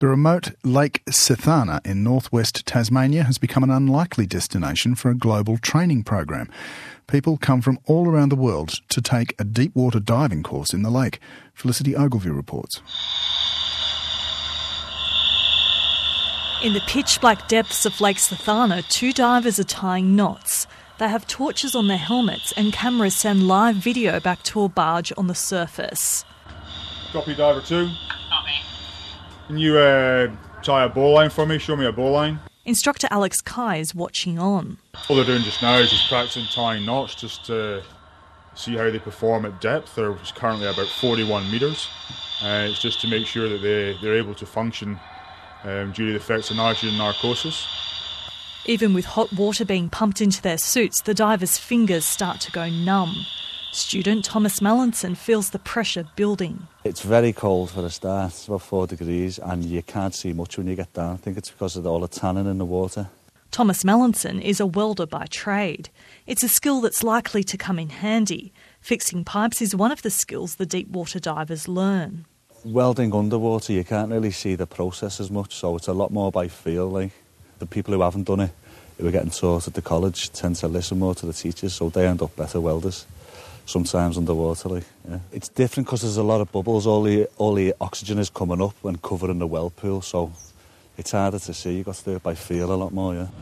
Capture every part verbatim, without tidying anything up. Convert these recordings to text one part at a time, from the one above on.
The remote Lake Sethana in northwest Tasmania has become an unlikely destination for a global training program. People come from all around the world to take a deep water diving course in the lake. Felicity Ogilvie reports. In the pitch-black depths of Lake Sethana, two divers are tying knots. They have torches on their helmets and cameras send live video back to a barge on the surface. Copy, diver two. Copy. Can you uh, tie a bowline for me? Show me a bowline. Instructor Alex Kai is watching on. All they're doing just now is just practicing tying knots just to see how they perform at depth. They're currently about forty-one metres. Uh, it's just to make sure that they, they're able to function um, due to the effects of nitrogen narcosis. Even with hot water being pumped into their suits, the divers' fingers start to go numb. Student Thomas Mallinson feels the pressure building. It's very cold for a start, it's about four degrees, and you can't see much when you get down. I think it's because of all the tannin in the water. Thomas Mallinson is a welder by trade. It's a skill that's likely to come in handy. Fixing pipes is one of the skills the deep water divers learn. Welding underwater, you can't really see the process as much, so it's a lot more by feel. Like the people who haven't done it, who are getting taught at the college, tend to listen more to the teachers, so they end up better welders. Sometimes underwater, like, yeah. It's different because there's a lot of bubbles. All the, all the oxygen is coming up and covering the well pool, so it's harder to see. You've got to do it by feel a lot more, yeah.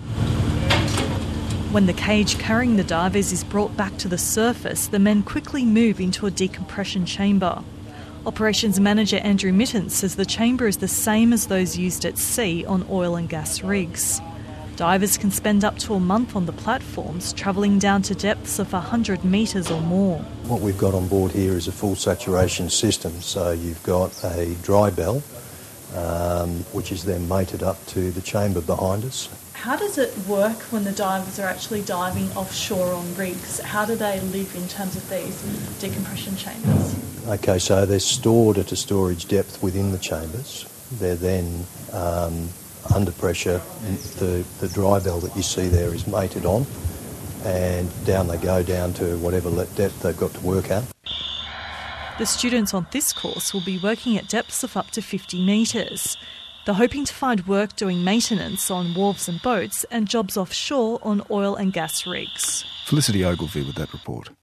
When the cage carrying the divers is brought back to the surface, the men quickly move into a decompression chamber. Operations Manager Andrew Mittens says the chamber is the same as those used at sea on oil and gas rigs. Divers can spend up to a month on the platforms, travelling down to depths of one hundred metres or more. What we've got on board here is a full saturation system. So you've got a dry bell, um, which is then mated up to the chamber behind us. How does it work when the divers are actually diving offshore on rigs? How do they live in terms of these decompression chambers? Okay, so they're stored at a storage depth within the chambers. They're then um, under pressure. The, the dry bell that you see there is mated on, and down they go down to whatever depth they've got to work at. The students on this course will be working at depths of up to fifty metres. They're hoping to find work doing maintenance on wharves and boats and jobs offshore on oil and gas rigs. Felicity Ogilvie with that report.